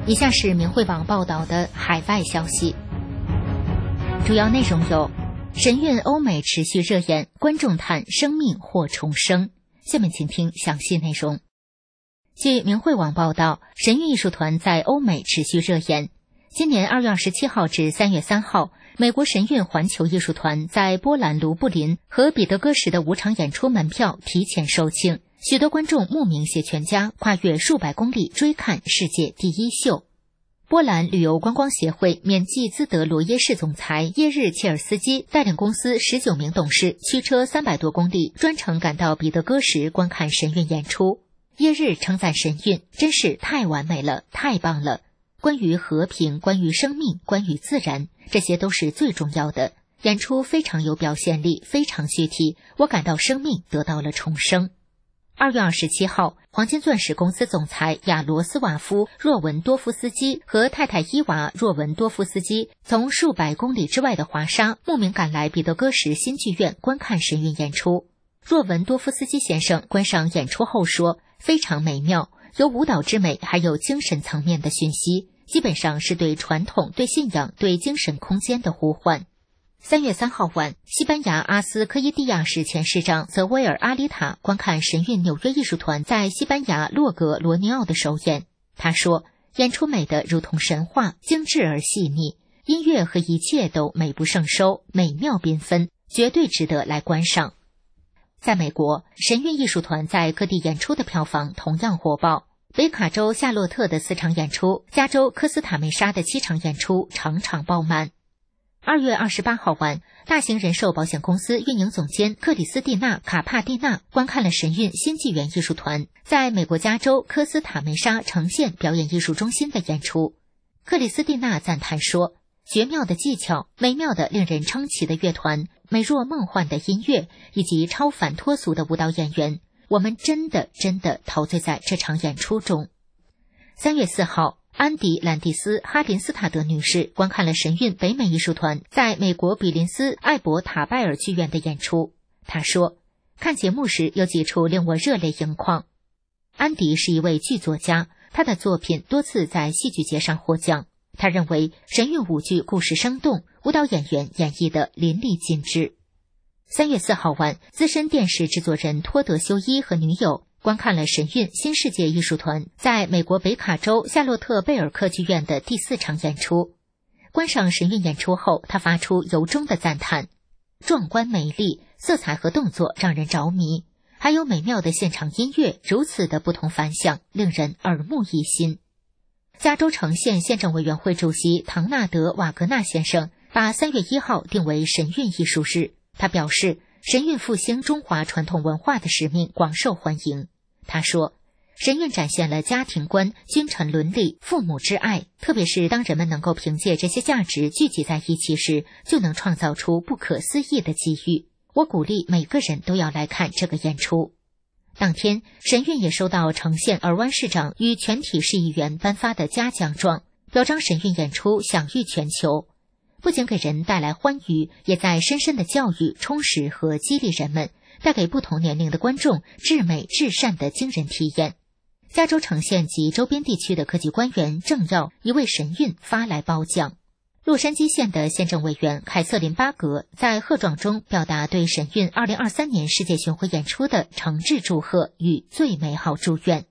以下是明慧网报道的海外消息，主要内容有：神韵欧美持续热演，观众叹生命或重生。下面请听详细内容。据明慧网报道，神韵艺术团在欧美持续热演。今年2月27号至3月3号，美国神韵环球艺术团在波兰卢布林和彼得戈什的5场演出门票提前售罄，许多观众慕名携全家跨越数百公里追看世界第一秀。波兰旅游观光协会缅季兹德罗耶市总裁耶日切尔斯基带领公司19名董事驱车300多公里，专程赶到彼得戈什观看神韵演出。耶日称赞神韵真是太完美了，太棒了。关于和平，关于生命，关于自然，这些都是最重要的。演出非常有表现力，非常具体，我感到生命得到了重生。2月27号，黄金钻石公司总裁亚罗斯瓦夫·若文多夫斯基和太太伊娃·若文多夫斯基从数百公里之外的华沙慕名赶来彼得戈什新剧院观看神韵演出。若文多夫斯基先生观赏演出后说，非常美妙，有舞蹈之美，还有精神层面的讯息，基本上是对传统、对信仰、对精神空间的呼唤。3月3号晚，西班牙阿斯科伊蒂亚市前市长泽维尔阿里塔观看神韵纽约艺术团在西班牙洛格罗尼奥的首演。他说，演出美得如同神话，精致而细腻，音乐和一切都美不胜收，美妙缤纷，绝对值得来观赏。在美国，神韵艺术团在各地演出的票房同样火爆。北卡州夏洛特的4场演出，加州科斯塔梅沙的7场演出场场爆满。2月28号晚，大型人寿保险公司运营总监克里斯蒂娜·卡帕蒂娜观看了神韵新纪元艺术团在美国加州科斯塔梅沙呈现表演艺术中心的演出。克里斯蒂娜赞叹说，绝妙的技巧，美妙的令人称奇的乐团，美若梦幻的音乐，以及超凡脱俗的舞蹈演员，我们真的陶醉在这场演出中。3月4号，安迪·兰蒂斯·哈林斯塔德女士观看了神韵北美艺术团在美国比林斯艾伯塔拜尔剧院的演出。她说，看节目时有几处令我热泪盈眶。安迪是一位剧作家，他的作品多次在戏剧节上获奖。他认为神韵舞剧故事生动，舞蹈演员演绎得淋漓尽致。3月4号晚，资深电视制作人托德修伊和女友观看了神韵新世界艺术团在美国北卡州夏洛特贝尔克剧院的第4场演出。观赏神韵演出后，他发出由衷的赞叹，壮观美丽，色彩和动作让人着迷，还有美妙的现场音乐，如此的不同凡响，令人耳目一新。加州城县县政委员会主席唐纳德·瓦格纳先生把3月1号定为神韵艺术日。他表示，神韵复兴中华传统文化的使命广受欢迎。他说，神韵展现了家庭观、君臣伦理、父母之爱，特别是当人们能够凭借这些价值聚集在一起时，就能创造出不可思议的机遇。我鼓励每个人都要来看这个演出。当天，神韵也收到城县尔湾市长与全体市议员颁发的嘉奖状，表彰神韵演出享誉全球。不仅给人带来欢愉，也在深深的教育、充实和激励人们，带给不同年龄的观众至美至善的惊人体验。加州城县及周边地区的科级官员政要已为神韵发来褒奖。洛杉矶县的县政委员凯瑟琳·巴格在贺状中表达对神韵2023年世界巡回演出的诚挚祝贺与最美好祝愿。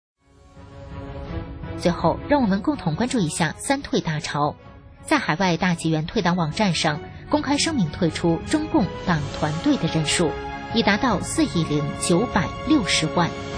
最后，让我们共同关注一下3退大潮。在海外大纪元退党网站上公开声明退出中共党团队的人数已达到4.960亿。